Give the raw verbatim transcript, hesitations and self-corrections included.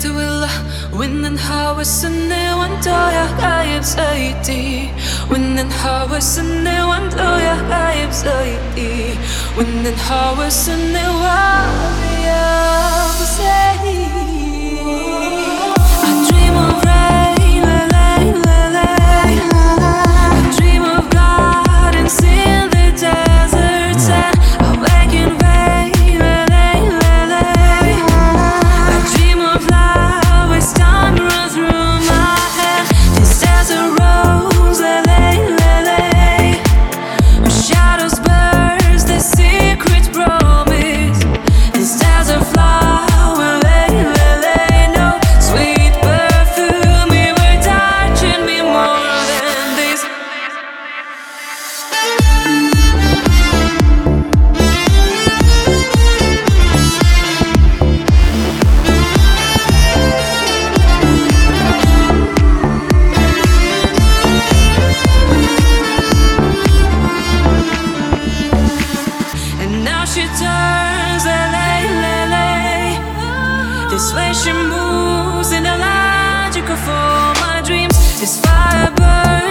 تولى وننحاوس إني وانتويا غايب زيدي وننحاوس إني وانتويا غايب زيدي وننحاوس إني ويا زيدي. I dream of rain, la la la la. I dream of gardens in the deserts and I wake in vain, la la la la. I dream of love as time runs through my head. This desert rose, la la la la. Where shadows burst, the secret promise. This desert flower, la la la. No sweet perfume, you were touching me more than this. And now she turns, la la la la. This way she moves in the logic of all my dreams. This fire burns.